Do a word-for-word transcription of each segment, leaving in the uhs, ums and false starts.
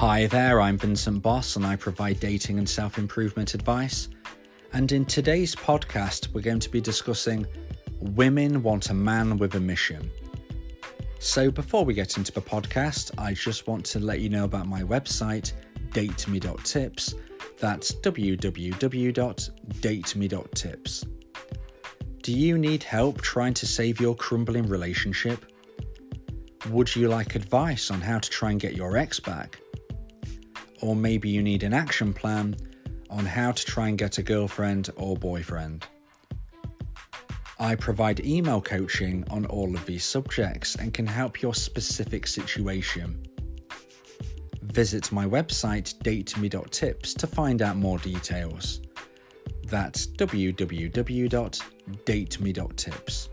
Hi there, I'm Vincent Boss and I provide dating and self-improvement advice. And in today's podcast, we're going to be discussing women want a man with a mission. So before we get into the podcast, I just want to let you know about my website, date me dot tips. That's w w w dot date me dot tips. Do you need help trying to save your crumbling relationship? Would you like advice on how to try and get your ex back? Or maybe you need an action plan on how to try and get a girlfriend or boyfriend. I provide email coaching on all of these subjects and can help your specific situation. Visit my website date me dot tips to find out more details. That's w w w dot date me dot tips.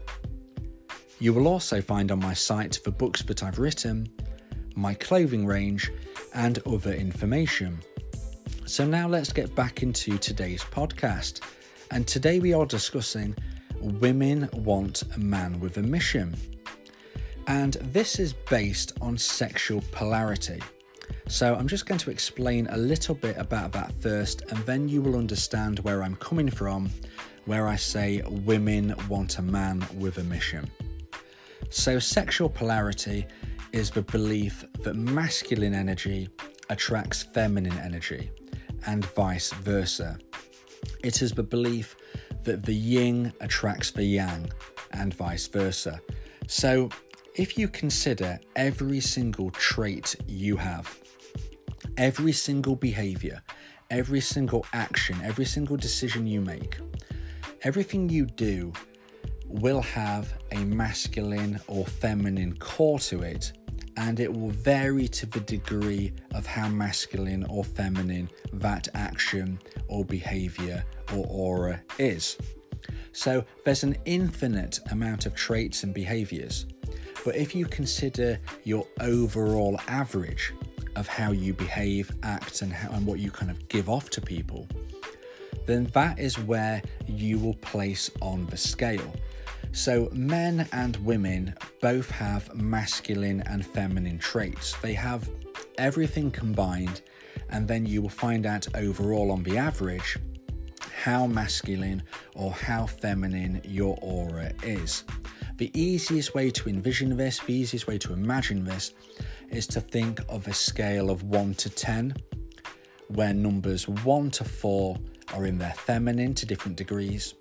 You will also find on my site the books that I've written, my clothing range, and other information. So now let's get back into today's podcast. And today we are discussing women want a man with a mission. And this is based on sexual polarity. So I'm just going to explain a little bit about that first, and then you will understand where I'm coming from, where I say women want a man with a mission. So sexual polarity is the belief that masculine energy attracts feminine energy and vice versa. It is the belief that the yin attracts the yang and vice versa. So if you consider every single trait you have, every single behavior, every single action, every single decision you make, everything you do will have a masculine or feminine core to it, and it will vary to the degree of how masculine or feminine that action or behavior or aura is. So there's an infinite amount of traits and behaviors, but if you consider your overall average of how you behave, act, and how and what you kind of give off to people, then that is where you will place on the scale. So men and women both have masculine and feminine traits. They have everything combined, and then you will find out overall on the average how masculine or how feminine your aura is. The easiest way to envision this, the easiest way to imagine this, is to think of a scale of one to ten, where numbers one to four are in their feminine to different degrees,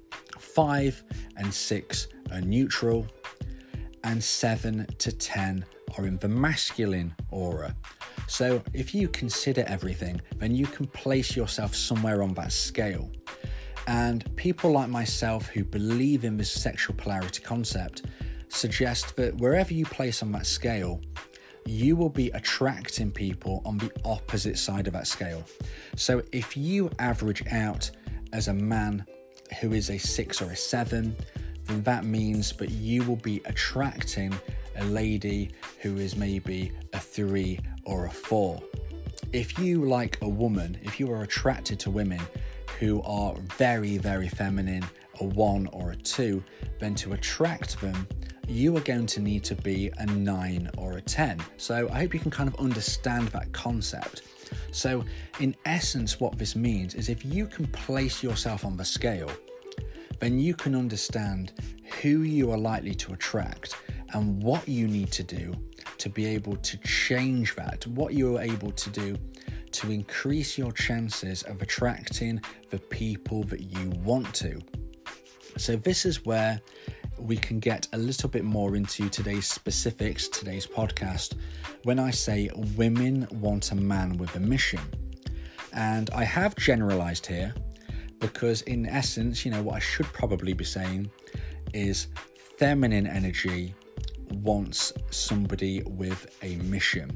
five and six are neutral, and seven to ten are in the masculine aura. So if you consider everything, then you can place yourself somewhere on that scale. And people like myself who believe in this sexual polarity concept suggest that wherever you place on that scale, you will be attracting people on the opposite side of that scale. So if you average out as a man who is a six or a seven, then that means that you will be attracting a lady who is maybe a three or a four. If you like a woman, if you are attracted to women who are very, very feminine, a one or a two, then to attract them, you are going to need to be a nine or a ten. So I hope you can kind of understand that concept. So in essence, what this means is if you can place yourself on the scale, then you can understand who you are likely to attract and what you need to do to be able to change that, what you are able to do to increase your chances of attracting the people that you want to. So this is where we can get a little bit more into today's specifics, today's podcast, when I say women want a man with a mission. And I have generalized here because in essence, you know, what I should probably be saying is feminine energy wants somebody with a mission.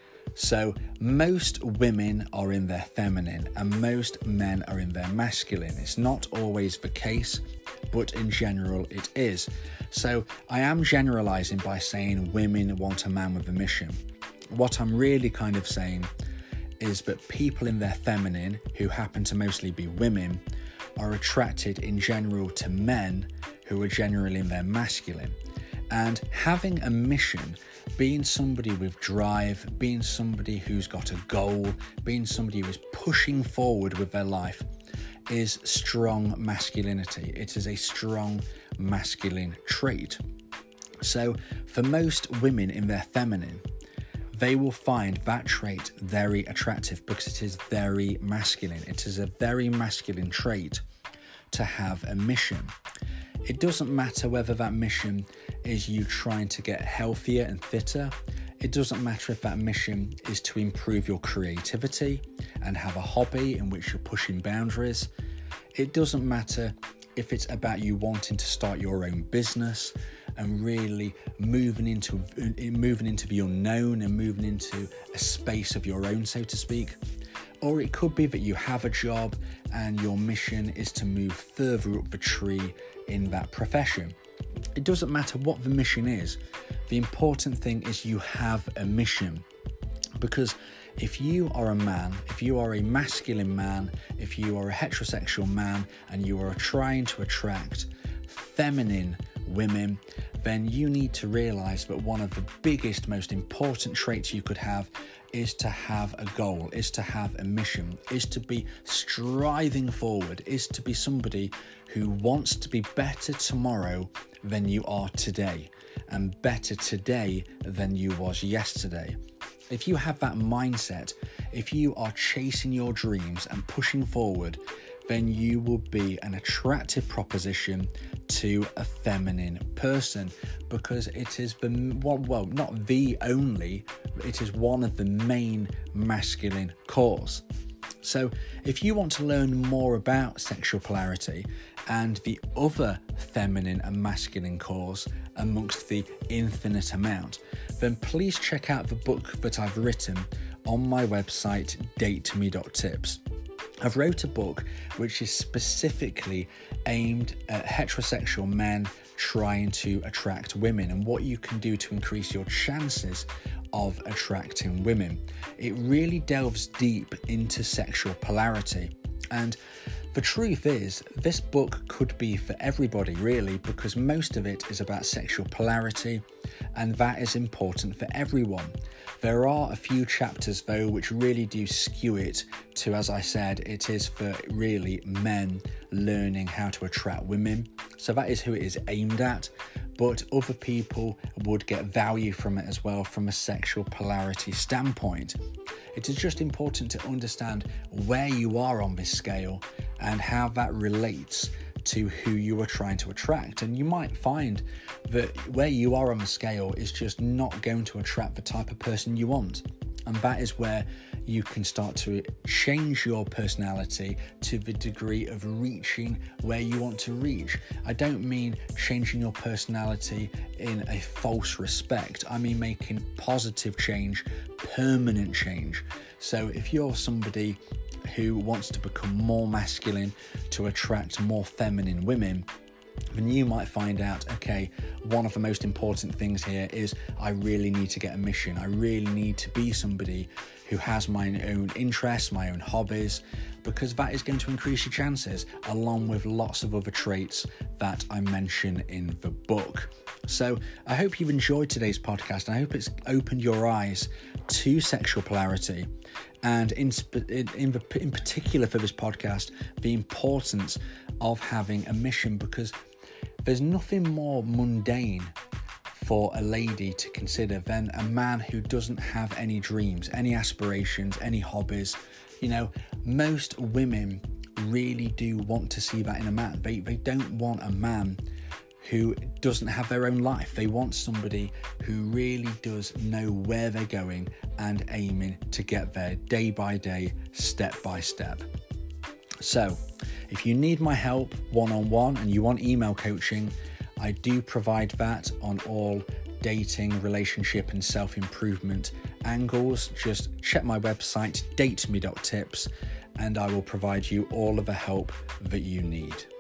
So most women are in their feminine and most men are in their masculine. It's not always the case, but in general it is. So I am generalizing by saying women want a man with a mission. What I'm really kind of saying is that people in their feminine, who happen to mostly be women, are attracted in general to men who are generally in their masculine. And having a mission, being somebody with drive, being somebody who's got a goal, being somebody who is pushing forward with their life is strong masculinity. It is a strong masculine trait. So for most women in their feminine, they will find that trait very attractive because it is very masculine. It is a very masculine trait to have a mission. It doesn't matter whether that mission is you trying to get healthier and fitter. It doesn't matter if that mission is to improve your creativity and have a hobby in which you're pushing boundaries. It doesn't matter if it's about you wanting to start your own business and really moving into moving into the unknown and moving into a space of your own, so to speak. Or it could be that you have a job and your mission is to move further up the tree in that profession. It doesn't matter what the mission is. The important thing is you have a mission. Because if you are a man, if you are a masculine man, if you are a heterosexual man and you are trying to attract feminine women, then you need to realize that one of the biggest, most important traits you could have is to have a goal, is to have a mission, is to be striving forward, is to be somebody who wants to be better tomorrow than you are today, and better today than you was yesterday. If you have that mindset, if you are chasing your dreams and pushing forward, then you will be an attractive proposition to a feminine person, because it is the, well, well, not the only, it is one of the main masculine cores. So if you want to learn more about sexual polarity and the other feminine and masculine cores amongst the infinite amount, then please check out the book that I've written on my website, date me dot tips. I've wrote a book which is specifically aimed at heterosexual men trying to attract women and what you can do to increase your chances of attracting women. It really delves deep into sexual polarity. And the truth is, this book could be for everybody really, because most of it is about sexual polarity, and that is important for everyone. There are a few chapters though which really do skew it to, as I said, it is for really men learning how to attract women. So that is who it is aimed at, but other people would get value from it as well from a sexual polarity standpoint. It is just important to understand where you are on this scale and how that relates to who you are trying to attract. And you might find that where you are on the scale is just not going to attract the type of person you want. And that is where you can start to change your personality to the degree of reaching where you want to reach. I don't mean changing your personality in a false respect. I mean making positive change, permanent change. So if you're somebody who wants to become more masculine to attract more feminine women, then you might find out, okay, one of the most important things here is I really need to get a mission. I really need to be somebody who has my own interests, my own hobbies, because that is going to increase your chances, along with lots of other traits that I mention in the book. So I hope you've enjoyed today's podcast. I hope it's opened your eyes to sexual polarity, and in, in, in, in particular for this podcast, the importance of having a mission, because there's nothing more mundane for a lady to consider than a man who doesn't have any dreams, any aspirations, any hobbies. You know, most women really do want to see that in a man. They, they don't want a man who doesn't have their own life. They want somebody who really does know where they're going and aiming to get there day by day, step by step. So if you need my help one-on-one and you want email coaching, I do provide that on all dating, relationship and self-improvement angles. Just check my website, date me dot tips, and I will provide you all of the help that you need.